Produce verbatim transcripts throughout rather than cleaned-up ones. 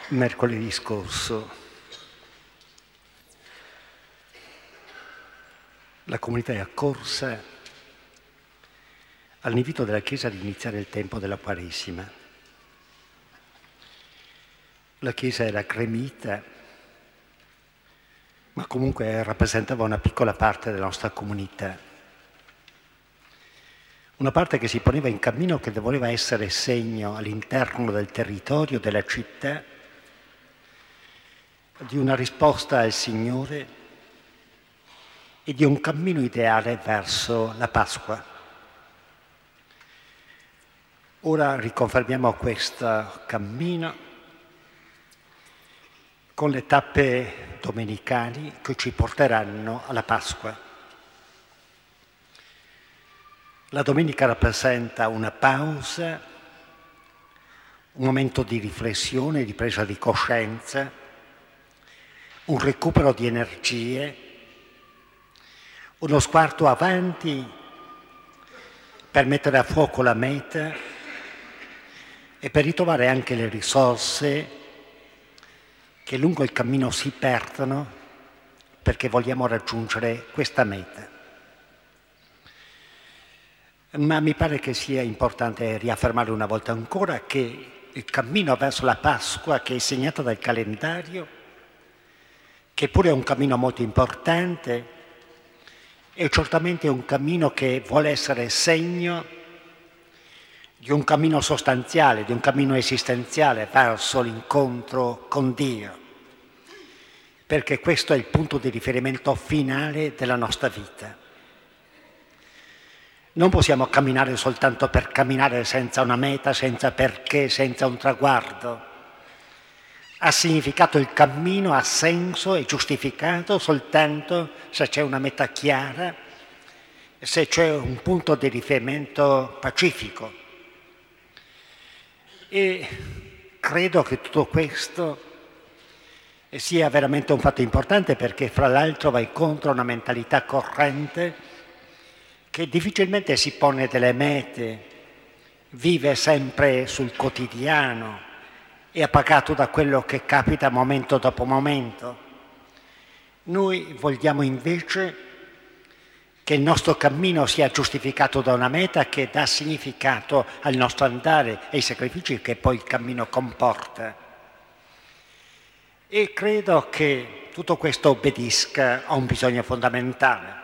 Mercoledì scorso la comunità è accorsa all'invito della Chiesa di iniziare il tempo della Quaresima. La Chiesa era gremita, ma comunque rappresentava una piccola parte della nostra comunità. Una parte che si poneva in cammino, che voleva essere segno all'interno del territorio della città di una risposta al Signore e di un cammino ideale verso la Pasqua. Ora riconfermiamo questo cammino con le tappe domenicali che ci porteranno alla Pasqua. La domenica rappresenta una pausa, un momento di riflessione, di presa di coscienza, un recupero di energie, uno sguardo avanti per mettere a fuoco la meta e per ritrovare anche le risorse che lungo il cammino si perdono perché vogliamo raggiungere questa meta. Ma mi pare che sia importante riaffermare una volta ancora che il cammino verso la Pasqua, che è segnato dal calendario, che pure è un cammino molto importante, è certamente un cammino che vuole essere segno di un cammino sostanziale, di un cammino esistenziale verso l'incontro con Dio, perché questo è il punto di riferimento finale della nostra vita. Non possiamo camminare soltanto per camminare senza una meta, senza perché, senza un traguardo. Ha significato il cammino, ha senso, è giustificato soltanto se c'è una meta chiara, se c'è un punto di riferimento pacifico. E credo che tutto questo sia veramente un fatto importante, perché fra l'altro va incontro a una mentalità corrente che difficilmente si pone delle mete, vive sempre sul quotidiano, è appagato da quello che capita momento dopo momento. Noi vogliamo invece che il nostro cammino sia giustificato da una meta che dà significato al nostro andare e ai sacrifici che poi il cammino comporta. E credo che tutto questo obbedisca a un bisogno fondamentale.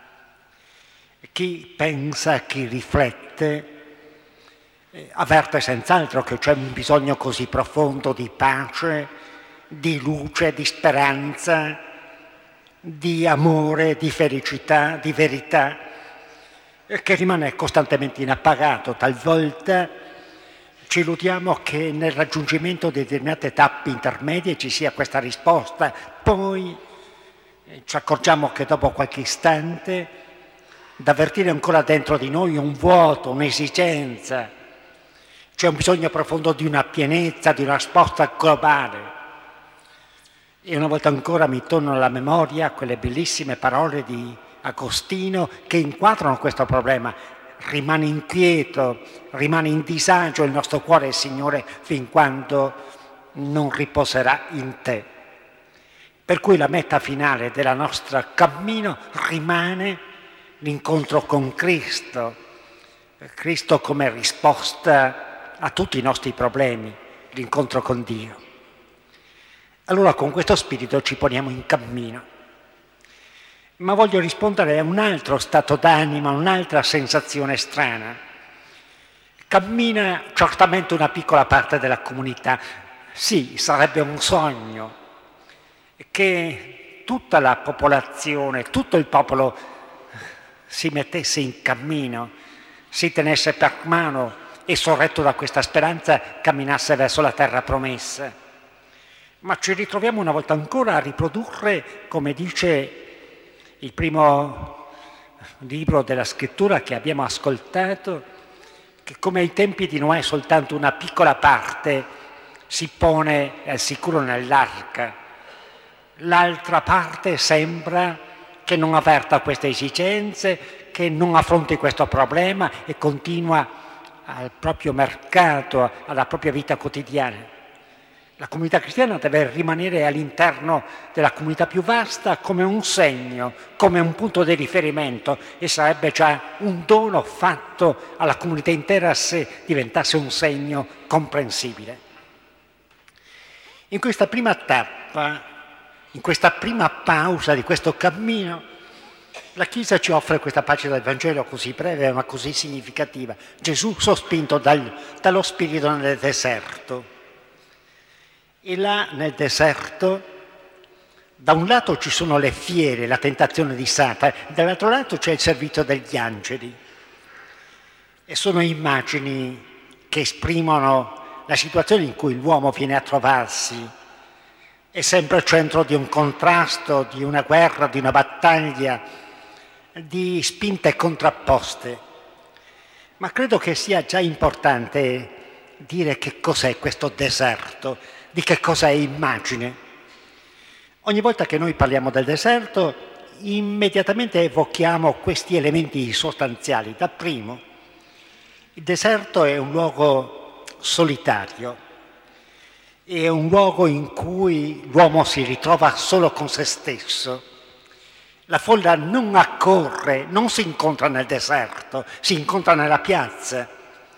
Chi pensa, chi riflette, eh, avverte senz'altro che c'è un bisogno così profondo di pace, di luce, di speranza, di amore, di felicità, di verità, eh, che rimane costantemente inappagato. Talvolta ci illudiamo che nel raggiungimento di determinate tappe intermedie ci sia questa risposta, poi eh, ci accorgiamo che dopo qualche istante d'avvertire ancora dentro di noi un vuoto, un'esigenza. C'è un bisogno profondo di una pienezza, di una risposta globale. E una volta ancora mi tornano alla memoria quelle bellissime parole di Agostino che inquadrano questo problema. Rimane inquieto, rimane in disagio il nostro cuore, Signore, fin quando non riposerà in te. Per cui la meta finale del nostro cammino rimane l'incontro con Cristo, Cristo come risposta a tutti i nostri problemi, l'incontro con Dio. Allora con questo spirito ci poniamo in cammino. Ma voglio rispondere a un altro stato d'anima, un'altra sensazione strana. Cammina certamente una piccola parte della comunità. Sì, sarebbe un sogno che tutta la popolazione, tutto il popolo si mettesse in cammino, si tenesse per mano e sorretto da questa speranza camminasse verso la terra promessa. Ma ci ritroviamo una volta ancora a riprodurre, come dice il primo libro della scrittura che abbiamo ascoltato, che come ai tempi di Noè soltanto una piccola parte si pone al sicuro nell'arca. L'altra parte sembra che non avverta queste esigenze, che non affronti questo problema e continua al proprio mercato, alla propria vita quotidiana. La comunità cristiana deve rimanere all'interno della comunità più vasta come un segno, come un punto di riferimento, e sarebbe già un dono fatto alla comunità intera se diventasse un segno comprensibile. In questa prima tappa, in questa prima pausa di questo cammino, la Chiesa ci offre questa pagina del Vangelo così breve ma così significativa. Gesù sospinto dal, dallo Spirito nel deserto. E là nel deserto, da un lato ci sono le fiere, la tentazione di Satana, dall'altro lato c'è il servizio degli angeli. E sono immagini che esprimono la situazione in cui l'uomo viene a trovarsi. È sempre al centro di un contrasto, di una guerra, di una battaglia, di spinte contrapposte. Ma credo che sia già importante dire che cos'è questo deserto, di che cosa è immagine. Ogni volta che noi parliamo del deserto, immediatamente evochiamo questi elementi sostanziali. Da primo, il deserto è un luogo solitario, è un luogo in cui l'uomo si ritrova solo con se stesso. La folla non accorre, non si incontra nel deserto, si incontra nella piazza.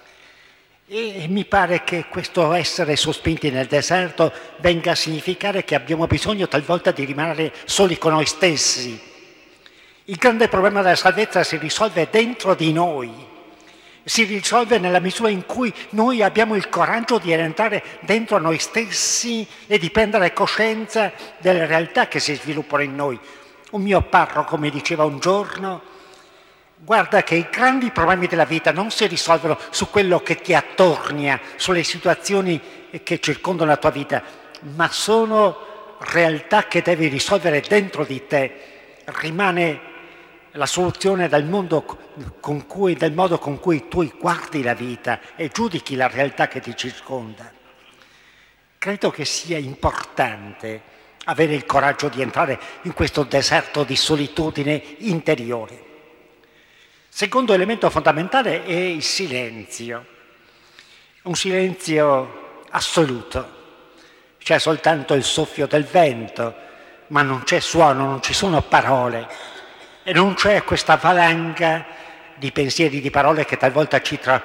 E mi pare che questo essere sospinti nel deserto venga a significare che abbiamo bisogno talvolta di rimanere soli con noi stessi. Il grande problema della salvezza si risolve dentro di noi, si risolve nella misura in cui noi abbiamo il coraggio di entrare dentro noi stessi e di prendere coscienza delle realtà che si sviluppano in noi. Un mio parroco mi diceva un giorno: guarda che i grandi problemi della vita non si risolvono su quello che ti attornia, sulle situazioni che circondano la tua vita, ma sono realtà che devi risolvere dentro di te. Rimane la soluzione del mondo con cui, del modo con cui tu guardi la vita e giudichi la realtà che ti circonda. Credo che sia importante avere il coraggio di entrare in questo deserto di solitudine interiore. Secondo elemento fondamentale è il silenzio, un silenzio assoluto. C'è soltanto il soffio del vento, ma non c'è suono, non ci sono parole e non c'è questa valanga di pensieri, di parole che talvolta ci tra,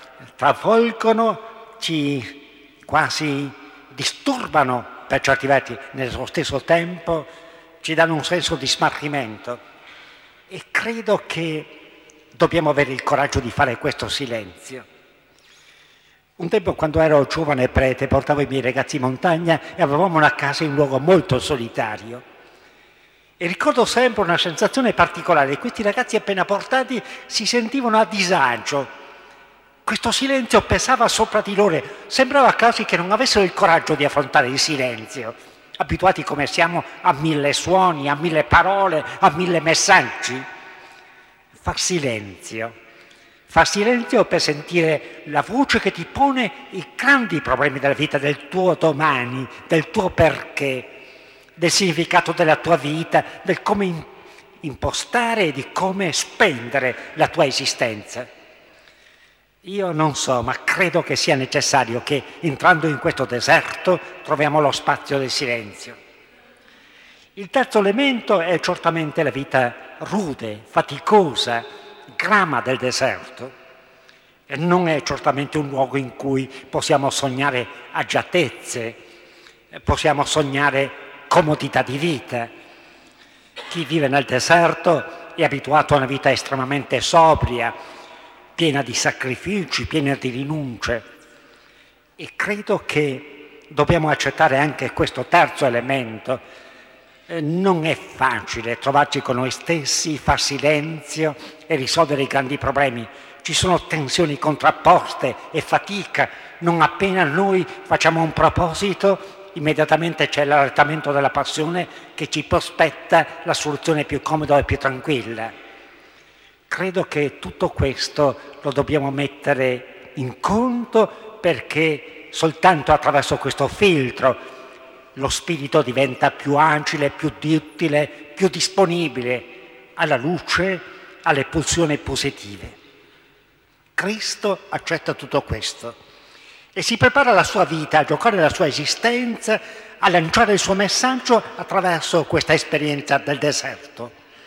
travolgono, ci quasi disturbano per certi versi, nello stesso tempo ci danno un senso di smarrimento. E credo che dobbiamo avere il coraggio di fare questo silenzio. Un tempo, quando ero giovane prete, portavo i miei ragazzi in montagna e avevamo una casa in un luogo molto solitario. E ricordo sempre una sensazione particolare: questi ragazzi appena portati si sentivano a disagio. Questo silenzio pesava sopra di loro, sembrava quasi che non avessero il coraggio di affrontare il silenzio, abituati come siamo a mille suoni, a mille parole, a mille messaggi. Far silenzio, far silenzio per sentire la voce che ti pone i grandi problemi della vita, del tuo domani, del tuo perché, del significato della tua vita, del come impostare e di come spendere la tua esistenza. Io non so, ma credo che sia necessario che, entrando in questo deserto, troviamo lo spazio del silenzio. Il terzo elemento è certamente la vita rude, faticosa, grama del deserto. E non è certamente un luogo in cui possiamo sognare agiatezze, possiamo sognare comodità di vita. Chi vive nel deserto è abituato a una vita estremamente sobria, piena di sacrifici, piena di rinunce. E credo che dobbiamo accettare anche questo terzo elemento. Eh, non è facile trovarci con noi stessi, far silenzio e risolvere i grandi problemi. Ci sono tensioni contrapposte e fatica. Non appena noi facciamo un proposito, immediatamente c'è l'allettamento della passione che ci prospetta la soluzione più comoda e più tranquilla. Credo che tutto questo lo dobbiamo mettere in conto, perché soltanto attraverso questo filtro lo spirito diventa più agile, più duttile, più disponibile alla luce, alle pulsioni positive. Cristo accetta tutto questo e si prepara la sua vita, a giocare la sua esistenza, a lanciare il suo messaggio attraverso questa esperienza del deserto.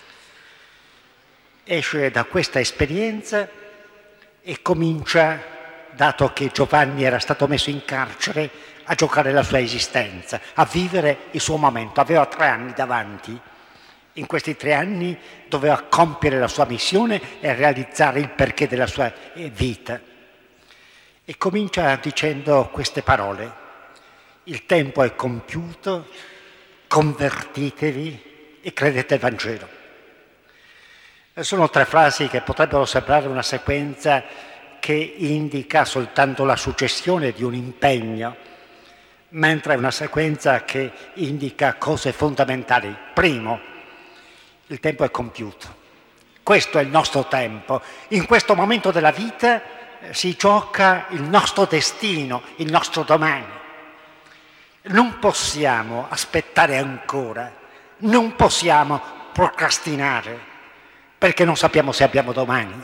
Esce da questa esperienza e comincia, dato che Giovanni era stato messo in carcere, a giocare la sua esistenza, a vivere il suo momento. Aveva tre anni davanti. In questi tre anni doveva compiere la sua missione e realizzare il perché della sua vita. E comincia dicendo queste parole: il tempo è compiuto, convertitevi e credete al Vangelo. Sono tre frasi che potrebbero sembrare una sequenza che indica soltanto la successione di un impegno, mentre è una sequenza che indica cose fondamentali. Primo, il tempo è compiuto. Questo è il nostro tempo. In questo momento della vita si gioca il nostro destino, il nostro domani. Non possiamo aspettare ancora, non possiamo procrastinare, perché non sappiamo se abbiamo domani.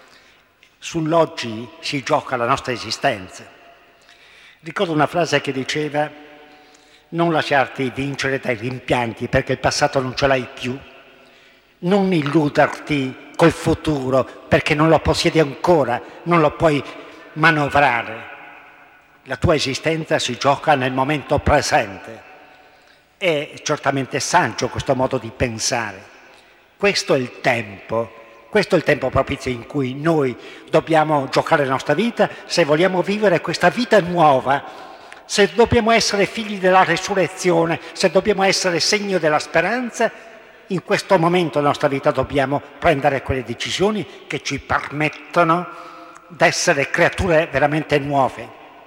Sull'oggi si gioca la nostra esistenza. Ricordo una frase che diceva: non lasciarti vincere dai rimpianti perché il passato non ce l'hai più, non illuderti col futuro perché non lo possiedi ancora, non lo puoi manovrare. La tua esistenza si gioca nel momento presente. È certamente saggio questo modo di pensare. Questo è il tempo, questo è il tempo propizio in cui noi dobbiamo giocare la nostra vita se vogliamo vivere questa vita nuova, se dobbiamo essere figli della resurrezione, se dobbiamo essere segno della speranza. In questo momento della nostra vita dobbiamo prendere quelle decisioni che ci permettono di essere creature veramente nuove.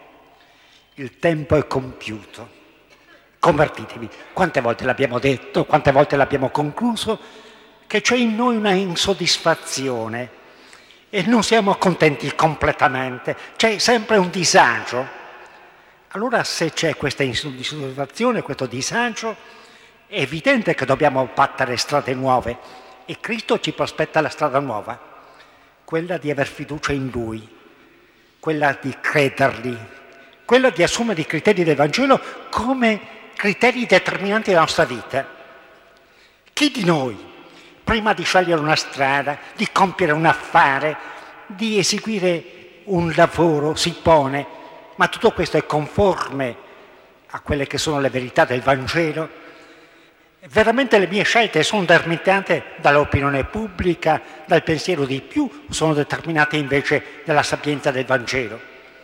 Il tempo è compiuto. Convertitevi. Quante volte l'abbiamo detto, quante volte l'abbiamo concluso, che c'è in noi una insoddisfazione e non siamo contenti completamente, c'è sempre un disagio. Allora, se c'è questa insoddisfazione, questo disagio, è evidente che dobbiamo battere strade nuove e Cristo ci prospetta la strada nuova, quella di aver fiducia in Lui, quella di credergli, quella di assumere i criteri del Vangelo come criteri determinanti della nostra vita. Chi di noi, prima di scegliere una strada, di compiere un affare, di eseguire un lavoro, si pone: ma tutto questo è conforme a quelle che sono le verità del Vangelo? Veramente le mie scelte sono determinate dall'opinione pubblica, dal pensiero di più, sono determinate invece dalla sapienza del Vangelo?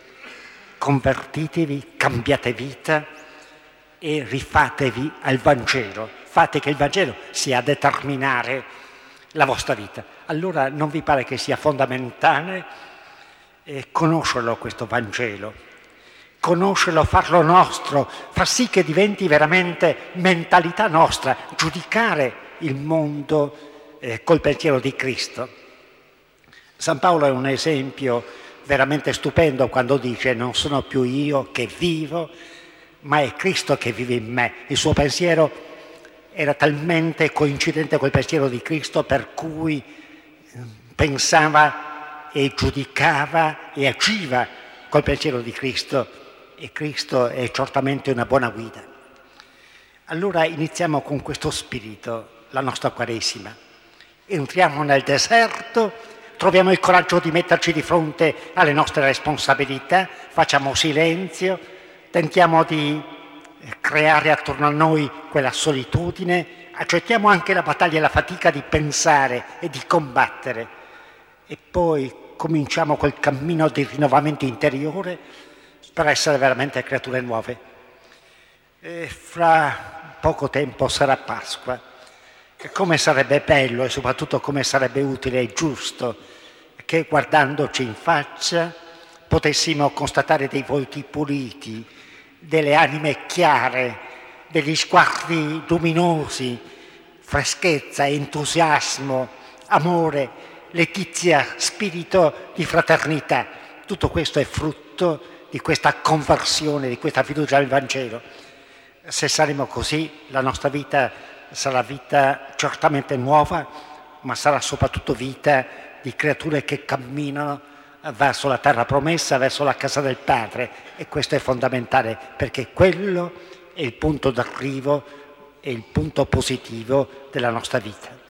Convertitevi, cambiate vita e rifatevi al Vangelo. Fate che il Vangelo sia a determinare la vostra vita. Allora non vi pare che sia fondamentale eh, conoscerlo questo Vangelo? Conoscerlo, farlo nostro, far sì che diventi veramente mentalità nostra, giudicare il mondo eh, col pensiero di Cristo. San Paolo è un esempio veramente stupendo quando dice: non sono più io che vivo, ma è Cristo che vive in me. Il suo pensiero era talmente coincidente col pensiero di Cristo per cui pensava e giudicava e agiva col pensiero di Cristo. E Cristo è certamente una buona guida. Allora iniziamo con questo spirito la nostra Quaresima. Entriamo nel deserto, troviamo il coraggio di metterci di fronte alle nostre responsabilità, facciamo silenzio, tentiamo di creare attorno a noi quella solitudine, accettiamo anche la battaglia e la fatica di pensare e di combattere. E poi cominciamo quel cammino di rinnovamento interiore per essere veramente creature nuove. E fra poco tempo sarà Pasqua. E come sarebbe bello e soprattutto come sarebbe utile e giusto che, guardandoci in faccia, potessimo constatare dei volti puliti, delle anime chiare, degli sguardi luminosi, freschezza, entusiasmo, amore, letizia, spirito di fraternità. Tutto questo è frutto di questa conversione, di questa fiducia nel Vangelo. Se saremo così, la nostra vita sarà vita certamente nuova, ma sarà soprattutto vita di creature che camminano verso la terra promessa, verso la casa del Padre, e questo è fondamentale perché quello è il punto d'arrivo, è il punto positivo della nostra vita.